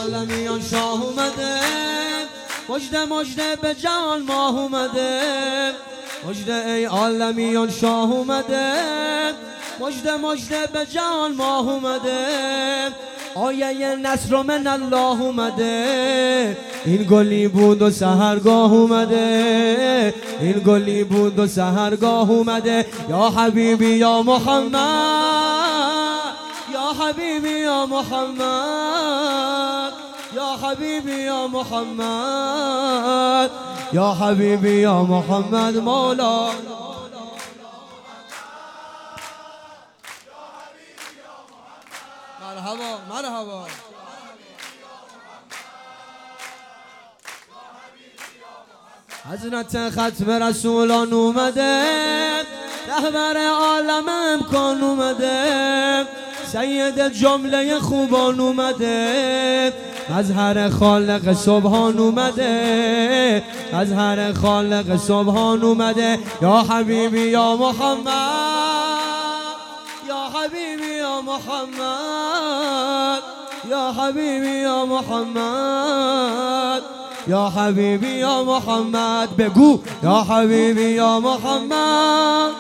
عالمیان شاه اومده، مجده مجده به جهان ماه اومده، مجده ای عالمیان شاه اومده، مجده مجده به جهان ماه اومده، آیه نصر من الله اومده، این گلی بود و سحرگاه اومده، این گلی بود و سحرگاه اومده. یا حبیبی یا محمد، یا حبیبی یا محمد، یا حبیبی یا محمد، یا حبیبی یا محمد مولا. مرحبا مرحبا. حضرت ختم رسولان اومده، رهبر عالم امکان اومده، سید جمله خوبان اومده، مظهر خالق سبحان اومده، مظهر خالق سبحان اومده. یا حبیبی یا محمد، یا حبیبی یا محمد، یا حبیبی یا محمد، یا حبیبی یا محمد. بگو یا حبیبی یا محمد.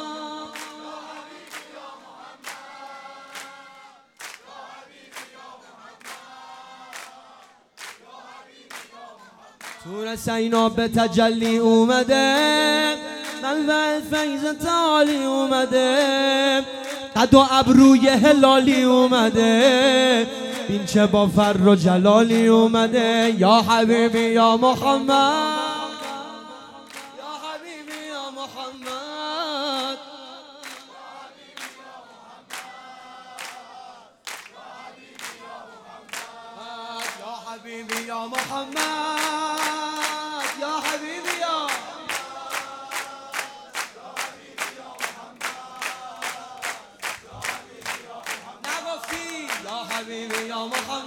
طور سینا به تجلی اومده، منبع فیض تعالی اومده، قد و ابروی هلالی اومده، بین چه با فر و جلالی اومده. یا حبیبی یا محمد، یا حبیبی یا محمد، یا حبیبی یا محمد، یا حبیبی یا نگفتی. یا حبیبی یا محمد.